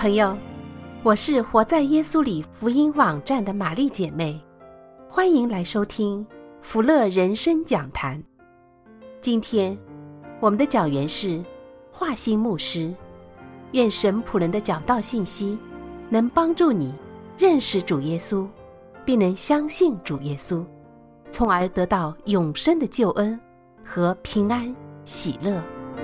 朋友，我是活在耶稣里福音网站的玛丽姐妹，欢迎来收听福乐人生讲坛。今天我们的讲员是华兴牧师，愿神仆人的讲道信息能帮助你认识主耶稣，并能相信主耶稣，从而得到永生的救恩和平安喜乐。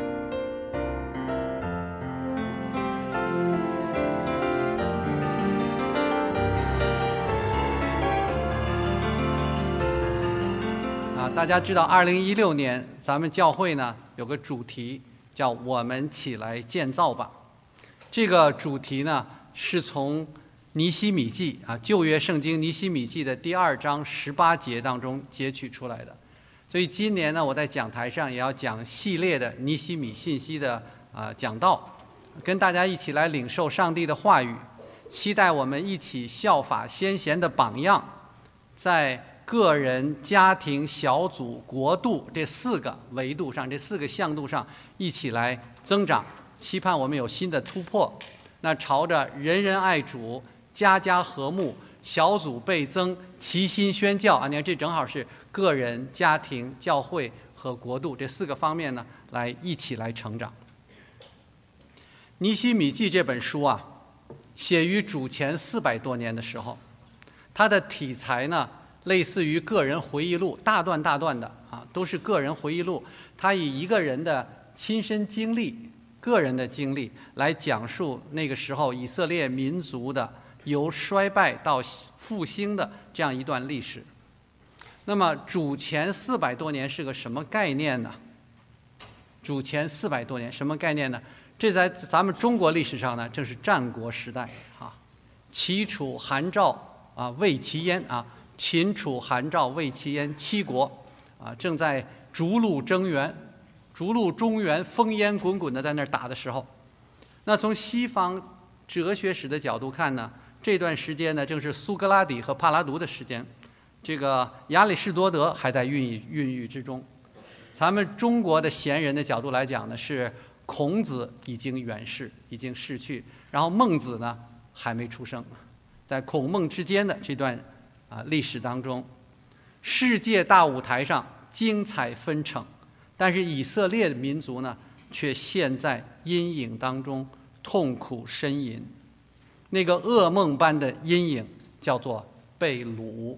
大家知道2016年咱们教会呢有个主题叫我们起来建造吧。这个主题呢是从尼希米记旧约圣经尼希米记的第2章18节当中截取出来的。所以今年呢我在讲台上也要讲系列的尼希米信息的讲道，跟大家一起来领受上帝的话语，期待我们一起效法先贤的榜样，在个人、家庭、小组、国度这4个维度上，这4个向度上一起来增长，期盼我们有新的突破。那朝着人人爱主、家家和睦、小组倍增、齐心宣教你看这正好是个人、家庭、教会和国度这4个方面呢，来一起来成长。尼希米记这本书写于主前400多年的时候，它的题材呢类似于个人回忆录，大段大段的都是个人回忆录。他以一个人的亲身经历、个人的经历来讲述那个时候以色列民族的由衰败到复兴的这样一段历史。那么主前400多年是个什么概念呢？主前400多年什么概念呢？这在咱们中国历史上呢，正是战国时代齐楚韩赵魏齐燕秦楚韩赵魏齐燕7国正在逐鹿中原烽烟滚滚的在那儿打的时候，那从西方哲学史的角度看呢，这段时间呢正是苏格拉底和帕拉读的时间，这个亚里士多德还在孕育之中。咱们中国的贤人的角度来讲呢，是孔子已经远逝，已经逝去，然后孟子呢还没出生，在孔孟之间的这段历史当中，世界大舞台上精彩纷呈，但是以色列的民族呢，却陷在阴影当中痛苦呻吟。那个噩梦般的阴影叫做被掳。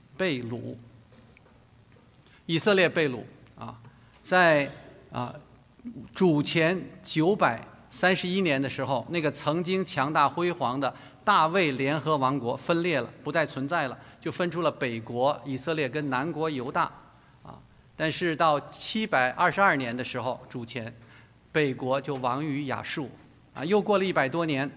以色列被掳在主前931年的时候，那个曾经强大辉煌的大卫联合王国分裂了，不再存在了，就分出了北国以色列跟南国犹大但是到722年的时候，主前北国就亡于亚述又过了100多年，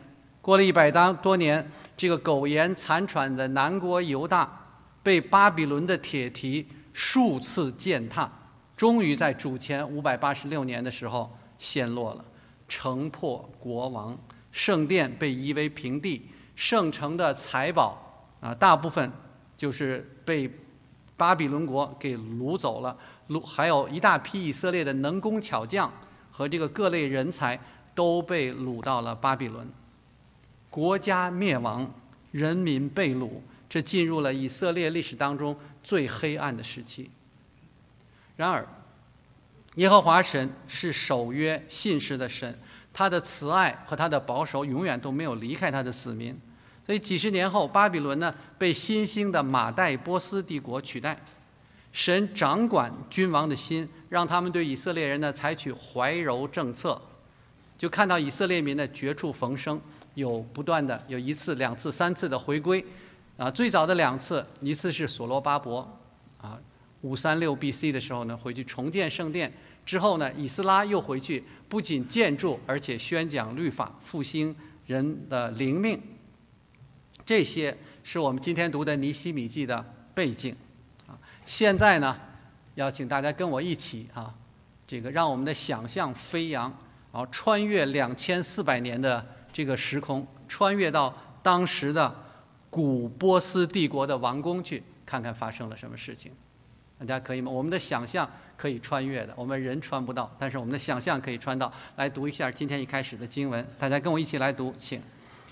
这个苟延残喘的南国犹大被巴比伦的铁蹄数次践踏，终于在主前586年的时候陷落了，城破国亡，圣殿被夷为平地，圣城的财宝大部分就是被巴比伦国给掳走了，还有一大批以色列的能工巧匠和这个各类人才都被掳到了巴比伦，国家灭亡，人民被掳，这进入了以色列历史当中最黑暗的时期。然而耶和华神是守约信实的神，他的慈爱和他的保守永远都没有离开他的子民。所以几十年后，巴比伦呢被新兴的马代波斯帝国取代，神掌管君王的心，让他们对以色列人呢采取怀柔政策，就看到以色列民的绝处逢生，有不断的有1次、2次、3次的回归最早的2次，一次是所罗巴伯536 BC 的时候呢回去重建圣殿，之后呢以斯拉又回去，不仅建筑而且宣讲律法，复兴人的灵命。这些是我们今天读的尼希米记的背景现在呢要请大家跟我一起这个让我们的想象飞扬穿越2400年的这个时空，穿越到当时的古波斯帝国的王宫去，看看发生了什么事情。大家可以吗？我们的想象可以穿越的，我们人穿不到，但是我们的想象可以穿到。来读一下今天一开始的经文，大家跟我一起来读，请。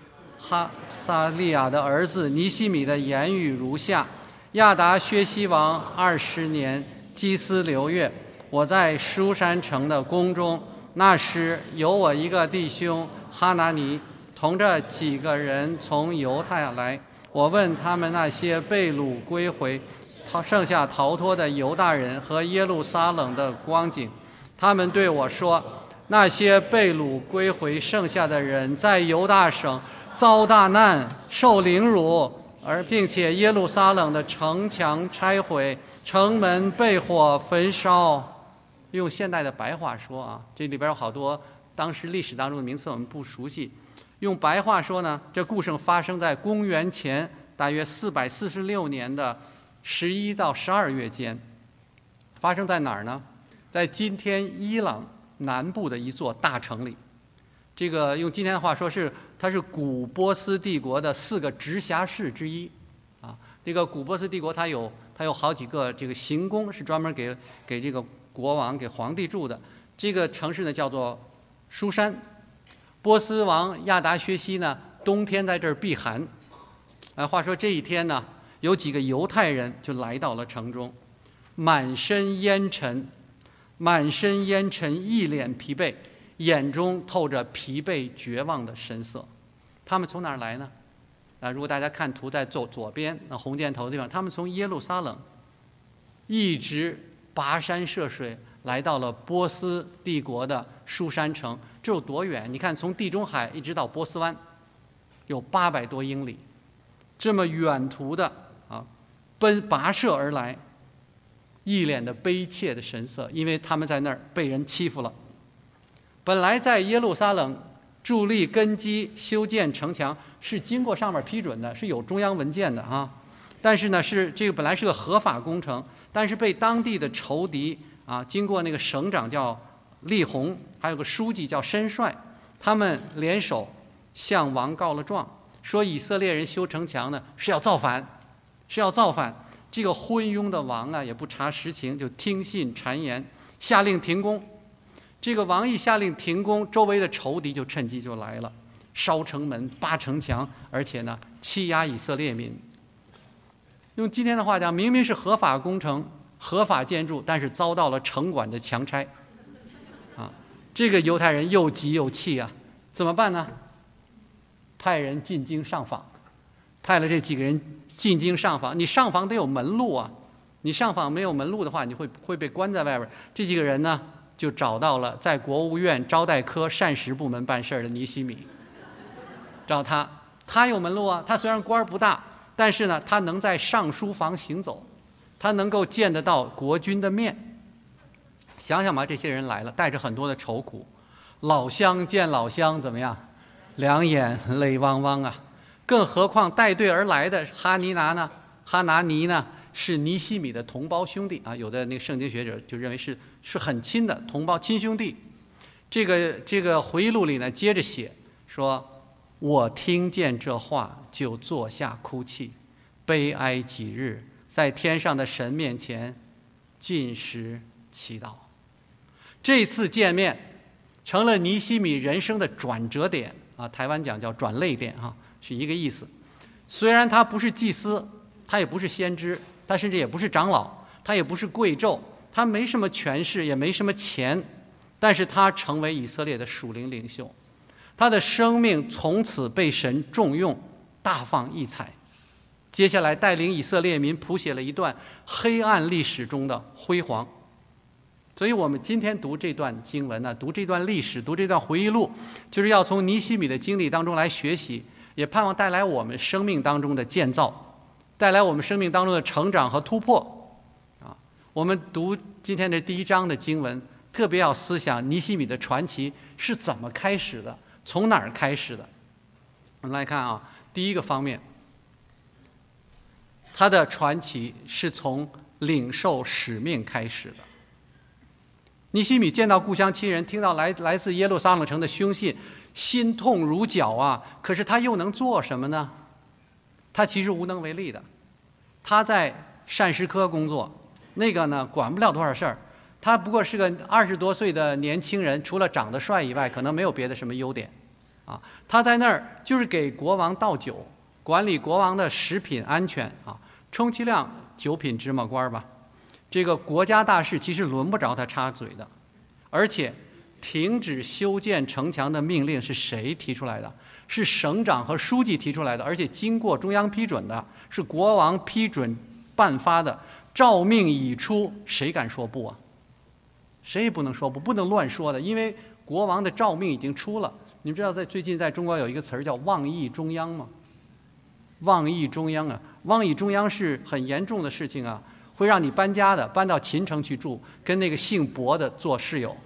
哈撒利亚的儿子尼希米的言语如下：亚达薛西王20年基司流月，我在书珊城的宫中，那时有我一个弟兄哈拿尼，同着几个人从犹太来。我问他们那些被掳归回、剩下逃脱的犹大人和耶路撒冷的光景，他们对我说：那些被掳归回剩下的人在犹大省遭大难，受凌辱，并且耶路撒冷的城墙拆毁，城门被火焚烧。用现代的白话说啊，这里边有好多当时历史当中的名词我们不熟悉。用白话说呢，这故事发生在公元前大约446年的11到12月间。发生在哪儿呢？在今天伊朗南部的一座大城里。这个用今天的话说它是古波斯帝国的4个直辖市之一啊。这个古波斯帝国它有好几个这个行宫，是专门给这个国王给皇帝住的。这个城市呢叫做书珊。波斯王亚达薛西呢冬天在这儿避寒。话说这一天呢，有几个犹太人就来到了城中，满身烟尘，一脸疲惫，眼中透着疲惫绝望的神色。他们从哪儿来呢？如果大家看图在左边那红箭头的地方，他们从耶路撒冷一直跋山涉水来到了波斯帝国的书珊城。这有多远？你看，从地中海一直到波斯湾，有800多英里，这么远途的跋涉而来，一脸的悲切的神色，因为他们在那儿被人欺负了。本来在耶路撒冷筑立根基、修建城墙是经过上面批准的，是有中央文件的啊。但是呢，这个本来是个合法工程，但是被当地的仇敌经过那个省长叫利宏，还有个书记叫申帅，他们联手向王告了状，说以色列人修城墙呢是要造反。这个昏庸的王也不查实情，就听信谗言，下令停工。这个王一下令停工，周围的仇敌就趁机就来了，烧城门、扒城墙，而且呢欺压以色列民。用今天的话讲，明明是合法工程、合法建筑，但是遭到了城管的强拆。这个犹太人又急又气怎么办呢？派人进京上访，派了这几个人进京上访。你上访得有门路你上访没有门路的话，你会被关在外边。这几个人呢，就找到了在国务院招待科膳食部门办事的尼希米，找他有门路他虽然官不大，但是呢，他能在上书房行走，他能够见得到国君的面。想想吧，这些人来了，带着很多的愁苦，老乡见老乡怎么样？两眼泪汪汪更何况带队而来的哈拿尼呢，是尼希米的同胞兄弟有的那个圣经学者就认为是很亲的同胞亲兄弟。这个回忆录里呢，接着写说：我听见这话就坐下哭泣，悲哀几日，在天上的神面前禁食祈祷。这次见面成了尼希米人生的转折点台湾讲叫转泪点是一个意思。虽然他不是祭司，他也不是先知，他甚至也不是长老，他也不是贵胄，他没什么权势，也没什么钱，但是他成为以色列的属灵领袖，他的生命从此被神重用，大放异彩。接下来带领以色列民谱写了一段黑暗历史中的辉煌。所以我们今天读这段经文读这段历史，读这段回忆录，就是要从尼希米的经历当中来学习，也盼望带来我们生命当中的建造，带来我们生命当中的成长和突破我们读今天的第1章的经文，特别要思想尼希米的传奇是怎么开始的，从哪儿开始的。我们来看第一个方面，他的传奇是从领受使命开始的。尼希米见到故乡亲人，听到来自耶路撒冷城的凶信，心痛如绞可是他又能做什么呢？他其实无能为力的。他在膳食科工作，那个呢管不了多少事儿。他不过是个20多岁的年轻人，除了长得帅以外，可能没有别的什么优点。 啊，他在那儿就是给国王倒酒，管理国王的食品安全啊，充其量9品芝麻官吧。这个国家大事其实轮不着他插嘴的，而且停止修建城墙的命令是谁提出来的？是省长和书记提出来的，而且经过中央批准的，是国王批准颁发的。诏命已出，谁敢说不啊？谁也不能说不，不能乱说的，因为国王的诏命已经出了。你们知道最近在中国有一个词儿叫妄议中央吗？妄议中央啊，妄议中央是很严重的事情啊，会让你搬家的，搬到秦城去住，跟那个姓薄的做室友。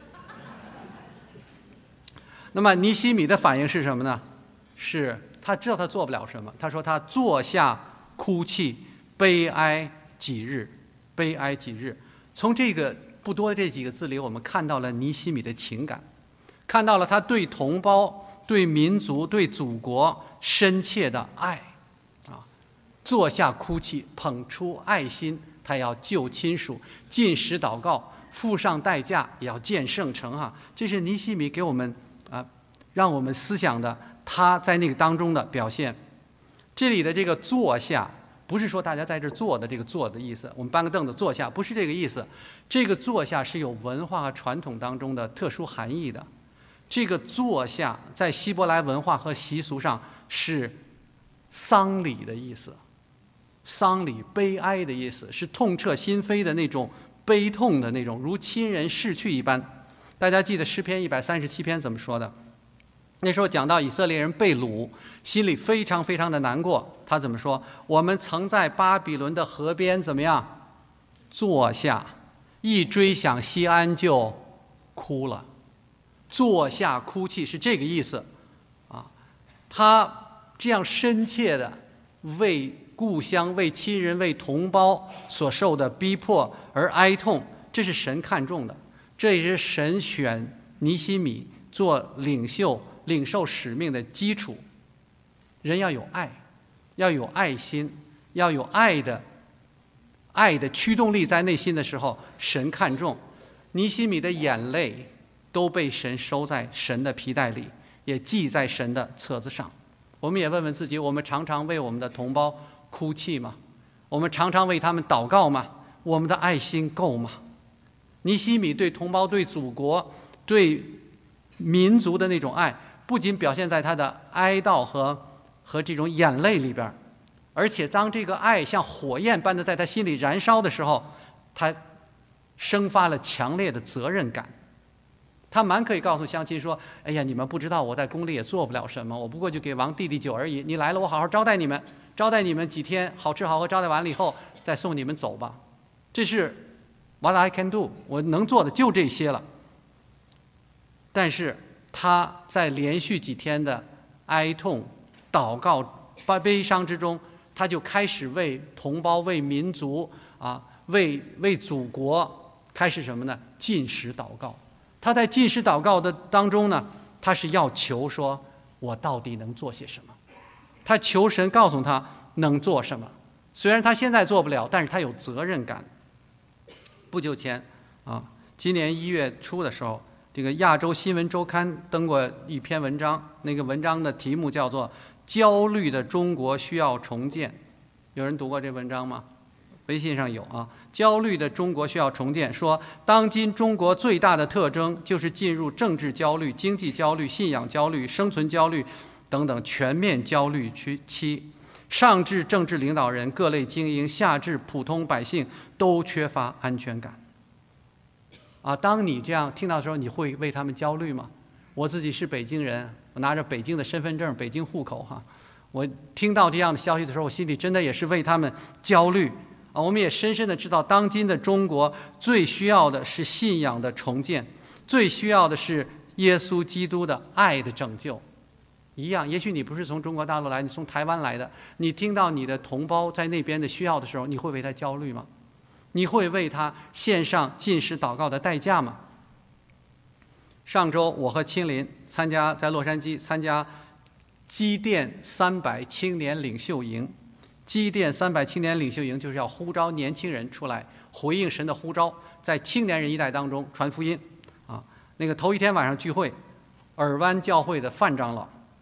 那么尼希米的反应是什么呢？是他知道他做不了什么，他说他坐下哭泣，悲哀几日，悲哀几日。从这个不多的这几个字里，我们看到了尼希米的情感，看到了他对同胞、对民族、对祖国深切的爱啊！坐下哭泣，捧出爱心，他要救亲属，进食祷告，付上代价，也要建圣城啊！这是尼希米给我们让我们思想的他在那个当中的表现。这里的这个坐下，不是说大家在这坐的这个坐的意思，我们搬个凳子坐下，不是这个意思。这个坐下是有文化和传统当中的特殊含义的。这个坐下在希伯来文化和习俗上是丧礼的意思，丧礼悲哀的意思，是痛彻心扉的那种悲痛的那种，如亲人逝去一般。大家记得诗篇137篇怎么说的？那时候讲到以色列人被掳，心里非常非常的难过。他怎么说？我们曾在巴比伦的河边怎么样？坐下，一追想西安就哭了。坐下哭泣是这个意思啊。他这样深切的为故乡、为亲人、为同胞所受的逼迫而哀痛，这是神看重的，这也是神选尼希米做领袖、领受使命的基础。人要有爱，要有爱心，要有爱的驱动力在内心的时候，神看重。尼希米的眼泪都被神收在神的皮带里，也记在神的册子上。我们也问问自己，我们常常为我们的同胞哭泣吗？我们常常为他们祷告吗？我们的爱心够吗？尼希米对同胞、对祖国、对民族的那种爱，不仅表现在他的哀悼和这种眼泪里边，而且当这个爱像火焰般的在他心里燃烧的时候，他生发了强烈的责任感。他蛮可以告诉乡亲说：“哎呀，你们不知道我在宫里也做不了什么，我不过就给王弟弟酒而已。你来了，我好好招待你们几天，好吃好喝，招待完了以后再送你们走吧。这是 what I can do， 我能做的就这些了。”但是他在连续几天的哀痛、祷告、悲伤之中，他就开始为同胞、为民族为祖国开始什么呢？禁食祷告。他在禁食祷告的当中呢，他是要求说，我到底能做些什么？他求神告诉他能做什么。虽然他现在做不了，但是他有责任感。不久前今年1月初的时候，这个亚洲新闻周刊登过一篇文章，那个文章的题目叫做《焦虑的中国需要重建》。有人读过这文章吗？微信上有啊。焦虑的中国需要重建，说当今中国最大的特征就是进入政治焦虑、经济焦虑、信仰焦虑、生存焦虑等等全面焦虑期。上至政治领导人、各类精英，下至普通百姓，都缺乏安全感。当你这样听到的时候，你会为他们焦虑吗？我自己是北京人，我拿着北京的身份证、北京户口我听到这样的消息的时候，我心里真的也是为他们焦虑。我们也深深的知道，当今的中国最需要的是信仰的重建，最需要的是耶稣基督的爱的拯救。一样，也许你不是从中国大陆来，你从台湾来的，你听到你的同胞在那边的需要的时候，你会为他焦虑吗？你会为他献上禁食祷告的代价吗？上周我和亲临在洛杉矶参加基甸300青年领袖营。基甸300青年领袖营就是要呼召年轻人出来回应神的呼召，在青年人一代当中传福音那个头一天晚上聚会，尔湾教会的范长老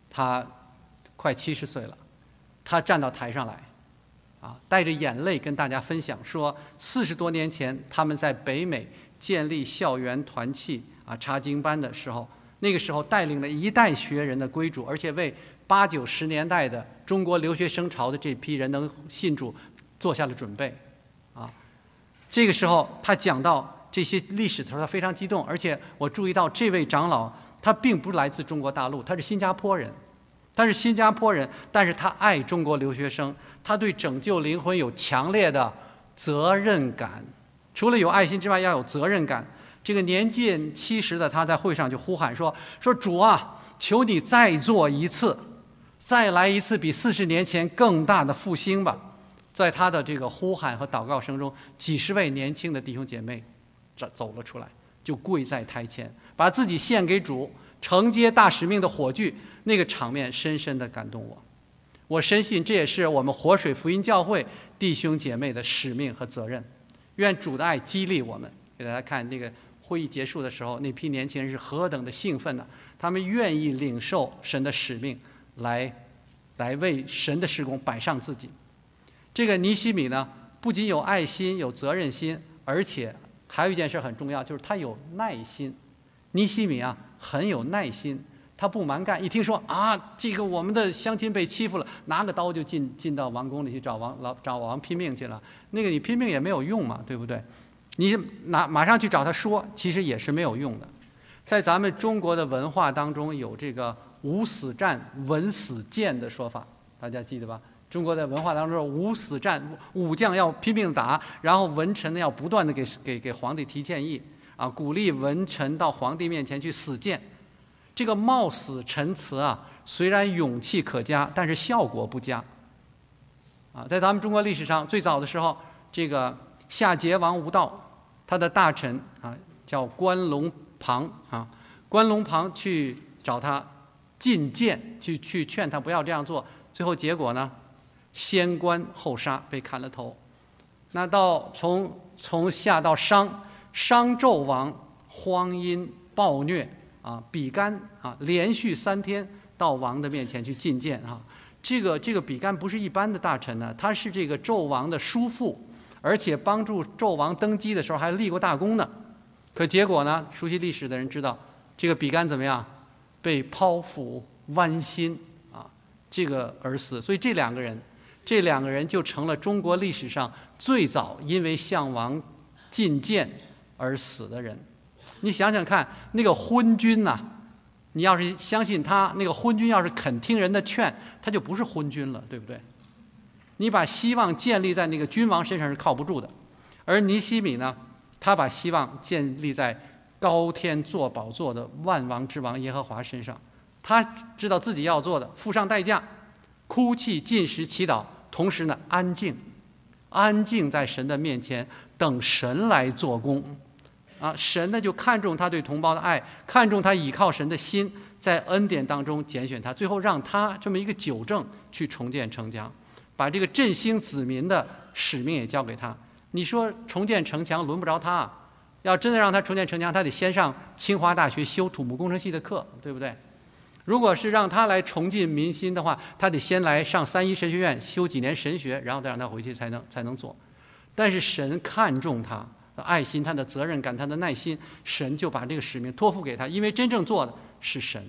他快70岁了，他站到台上来，带着眼泪跟大家分享说，40多年前他们在北美建立校园团契查经班的时候，那个时候带领了一代学人的归主，而且为80、90年代的中国留学生潮的这批人能信主做下了准备。这个时候他讲到这些历史的时候，他非常激动，而且我注意到这位长老他并不来自中国大陆，他是新加坡人。但是他爱中国留学生，他对拯救灵魂有强烈的责任感。除了有爱心之外，要有责任感。这个年近70的他在会上就呼喊说主啊，求你再做一次，再来一次比40年前更大的复兴吧。在他的这个呼喊和祷告声中，几十位年轻的弟兄姐妹走了出来，就跪在台前，把自己献给主，承接大使命的火炬。那个场面深深地感动我。我深信这也是我们活水福音教会弟兄姐妹的使命和责任。愿主的爱激励我们。给大家看那个会议结束的时候，那批年轻人是何等的兴奋呢？他们愿意领受神的使命，来为神的事工摆上自己。这个尼西米呢，不仅有爱心有责任心，而且还有一件事很重要，就是他有耐心。尼西米很有耐心，他不蛮干。一听说这个我们的乡亲被欺负了，拿个刀就进到王宫里去找王拼命去了。那个你拼命也没有用嘛，对不对？你马上去找他说，其实也是没有用的。在咱们中国的文化当中，有这个无死战文死谏的说法，大家记得吧？中国的文化当中，无死战，武将要拼命打，然后文臣呢要不断的给皇帝提建议鼓励文臣到皇帝面前去死谏。这个冒死陈词虽然勇气可嘉，但是效果不佳在咱们中国历史上，最早的时候，这个夏桀王无道，他的大臣叫关龙庞关龙庞去找他进谏，去劝他不要这样做。最后结果呢，先关后杀，被砍了头。那从夏到商纣王荒淫暴虐比干连续3天到王的面前去进谏这个比干不是一般的大臣呢，他是这个纣王的叔父，而且帮助纣王登基的时候还立过大功呢。可结果呢，熟悉历史的人知道，这个比干怎么样？被剖腹剜心这个而死。所以这两个人就成了中国历史上最早因为向王进谏而死的人。你想想看，那个昏君你要是相信他，那个昏君要是肯听人的劝，他就不是昏君了，对不对？你把希望建立在那个君王身上是靠不住的。而尼西米呢，他把希望建立在高天坐宝座的万王之王耶和华身上。他知道自己要做的，付上代价，哭泣进食祈祷，同时呢安静在神的面前，等神来做工神呢就看重他对同胞的爱，看重他倚靠神的心，在恩典当中拣选他，最后让他这么一个久正去重建城墙，把这个振兴子民的使命也交给他。你说重建城墙轮不着他要真的让他重建城墙，他得先上清华大学修土木工程系的课，对不对？如果是让他来重进民心的话，他得先来上3一神学院修几年神学，然后再让他回去才能做。但是神看重他的爱心，他的责任感，他的耐心，神就把这个使命托付给他，因为真正做的是神。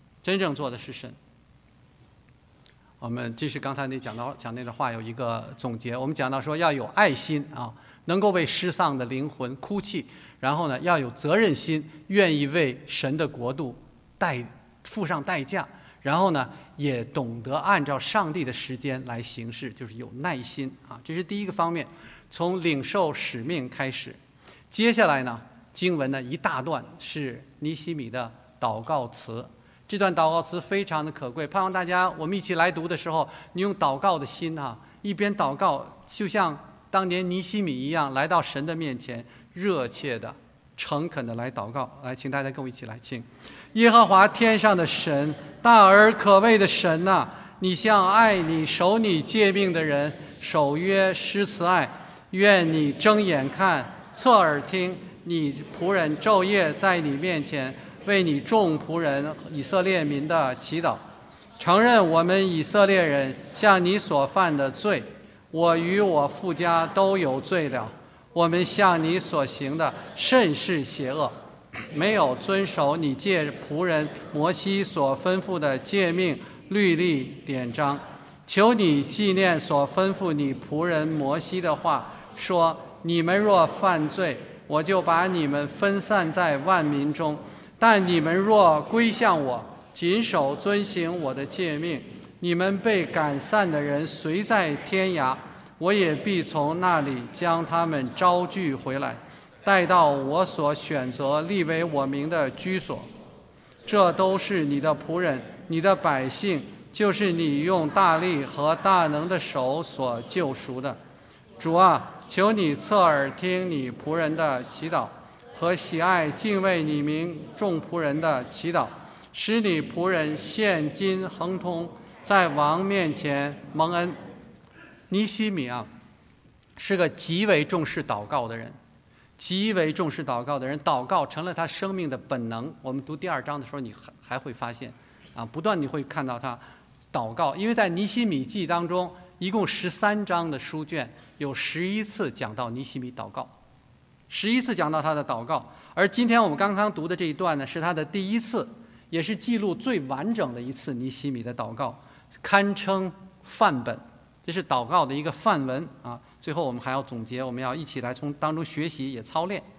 我们这是刚才讲那个话有一个总结，我们讲到说要有爱心能够为失丧的灵魂哭泣，然后呢要有责任心，愿意为神的国度付上代价，然后呢也懂得按照上帝的时间来行事，就是有耐心这是第一个方面，从领受使命开始。接下来呢，经文呢一大段是尼西米的祷告词，这段祷告词非常的可贵，盼望大家我们一起来读的时候，你用祷告的心一边祷告，就像当年尼西米一样，来到神的面前，热切的诚恳的来祷告。来，请大家跟我一起来，请耶和华天上的神，大而可畏的神你向爱你守你诫命的人守约施慈爱，愿你睁眼看侧耳听，你仆人昼夜在你面前为你众仆人以色列民的祈祷。 承认我们以色列人向你所犯的罪，我与我父家都有罪了。我们向你所行的甚是邪恶，没有遵守你借仆人摩西所吩咐的诫命、律例、典章。求你纪念所吩咐你仆人摩西的话，说：你们若犯罪，我就把你们分散在万民中；但你们若归向我，谨守遵行我的诫命，你们被赶散的人虽在天涯，我也必从那里将他们招聚回来，带到我所选择立为我名的居所。这都是你的仆人，你的百姓，就是你用大力和大能的手所救赎的。主啊，求你侧耳听你仆人的祈祷，和喜爱敬畏你名众仆人的祈祷，使你仆人现今亨通，在王面前蒙恩。尼希米啊，是个极为重视祷告的人，极为重视祷告的人，祷告成了他生命的本能。我们读第2章的时候，你还会发现啊，不断你会看到他祷告，因为在尼希米记当中，一共13章的书卷，有11次讲到尼希米祷告，11次讲到他的祷告。而今天我们刚刚读的这一段呢，是他的第1次，也是记录最完整的一次尼希米的祷告，堪称范本。这是祷告的一个范文啊。最后我们还要总结，我们要一起来从当中学习，也操练。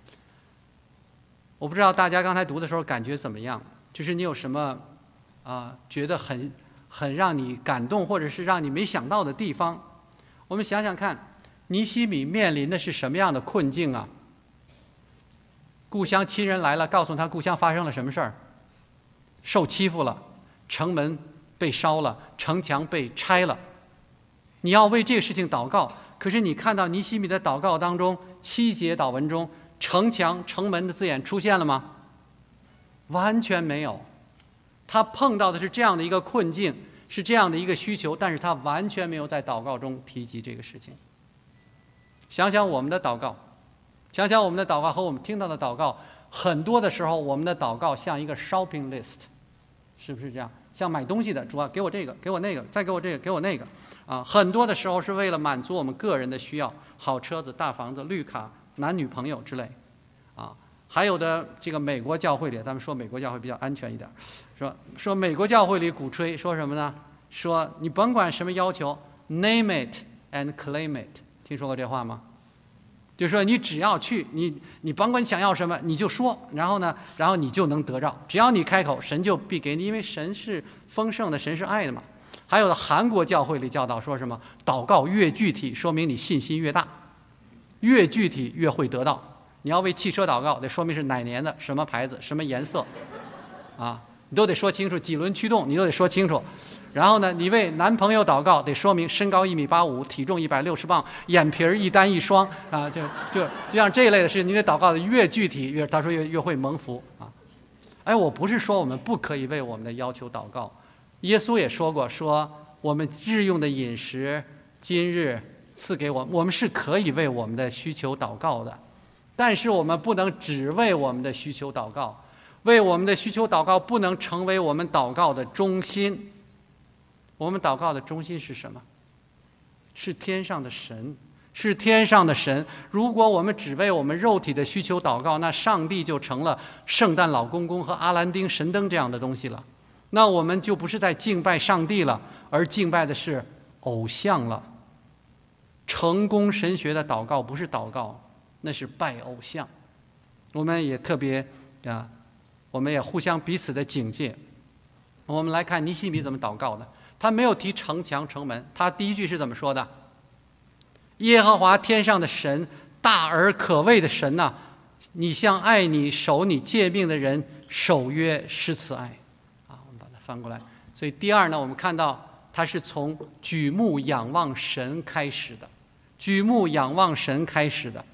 我不知道大家刚才读的时候感觉怎么样，就是你有什么觉得很让你感动，或者是让你没想到的地方。我们想想看，尼希米面临的是什么样的困境啊？故乡亲人来了，告诉他故乡发生了什么事儿，受欺负了，城门被烧了，城墙被拆了。你要为这个事情祷告，可是你看到尼希米的祷告当中7节祷文中，城墙、城门的字眼出现了吗？完全没有。他碰到的是这样的一个困境，是这样的一个需求，但是他完全没有在祷告中提及这个事情。想想我们的祷告，想想我们的祷告和我们听到的祷告，很多的时候我们的祷告像一个 shopping list， 是不是这样？像买东西的，主啊，给我这个，给我那个，再给我这个，给我那个很多的时候是为了满足我们个人的需要，好车子、大房子、绿卡、男女朋友之类还有的这个美国教会里，咱们说美国教会比较安全一点，说美国教会里鼓吹说什么呢？说你甭管什么要求 ，name it and claim it， 听说过这话吗？就是说你只要去，你甭管想要什么你就说，然后你就能得着，只要你开口，神就必给你，因为神是丰盛的，神是爱的嘛。还有的韩国教会里教导说什么？祷告越具体，说明你信心越大，越具体越会得到。你要为汽车祷告，得说明是哪年的，什么牌子，什么颜色，你都得说清楚，几轮驱动你都得说清楚。然后呢，你为男朋友祷告，得说明身高1.85米，体重160磅，眼皮一单一双就像这一类的事，你得祷告的越具体，他说越会蒙福我不是说我们不可以为我们的要求祷告。耶稣也说过，说我们日用的饮食今日赐给我们是可以为我们的需求祷告的，但是我们不能只为我们的需求祷告，为我们的需求祷告不能成为我们祷告的中心。我们祷告的中心是什么？是天上的神，是天上的神。如果我们只为我们肉体的需求祷告，那上帝就成了圣诞老公公和阿兰丁神灯这样的东西了，那我们就不是在敬拜上帝了，而敬拜的是偶像了。成功神学的祷告不是祷告，那是拜偶像。我们也特别我们也互相彼此的警戒。我们来看尼希米怎么祷告的。他没有提城墙城门，他第一句是怎么说的？耶和华天上的神，大而可畏的神呐，你向爱你守你诫命的人守约施慈爱我们把它翻过来。所以第二呢，我们看到他是从举目仰望神开始的，举目仰望神开始的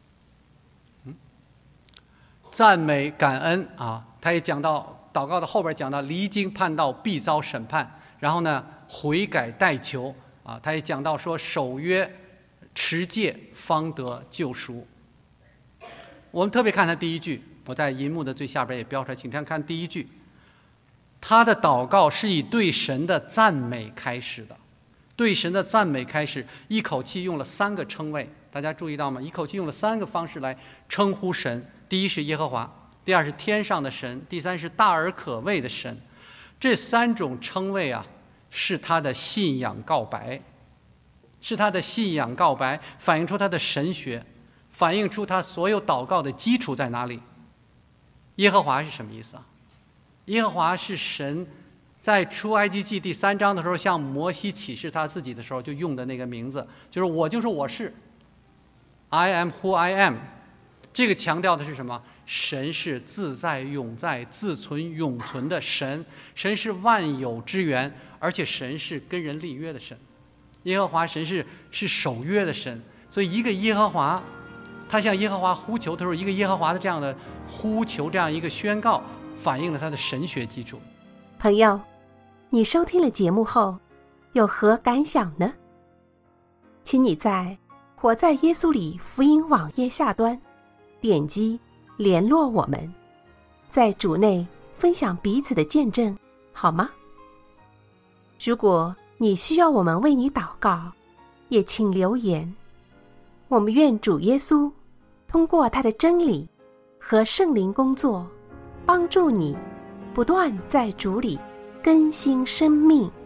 赞美感恩他也讲到祷告的后边讲到离经叛道必遭审判，然后呢悔改代求他也讲到说守约持戒方得救赎。我们特别看他第一句，我在银幕的最下边也标出来，请看第一句， 他的祷告是以对神的赞美开始的，对神的赞美开始，一口气用了3个称谓，大家注意到吗？一口气用了3个方式来称呼神。第一是耶和华，第二是天上的神，第三是大而可畏的神。这3种称谓啊，是他的信仰告白，是他的信仰告白，反映出他的神学，反映出他所有祷告的基础在哪里。耶和华是什么意思啊？耶和华是神在出埃及记第3章的时候向摩西启示他自己的时候就用的那个名字，就是我是 I am who I am。 这个强调的是什么？神是自在永在自存永存的神，神是万有之源，而且神是跟人立约的神。耶和华神是守约的神，所以一个耶和华，他向耶和华呼求的时候，一个耶和华的这样的呼求，这样一个宣告，反映了他的神学基础。 朋友，你收听了节目后有何感想呢？请你在活在耶稣里福音网页下端点击联络我们，在主内分享彼此的见证，好吗？如果你需要我们为你祷告，也请留言。我们愿主耶稣通过他的真理和圣灵工作，帮助你不断在主里更新生命。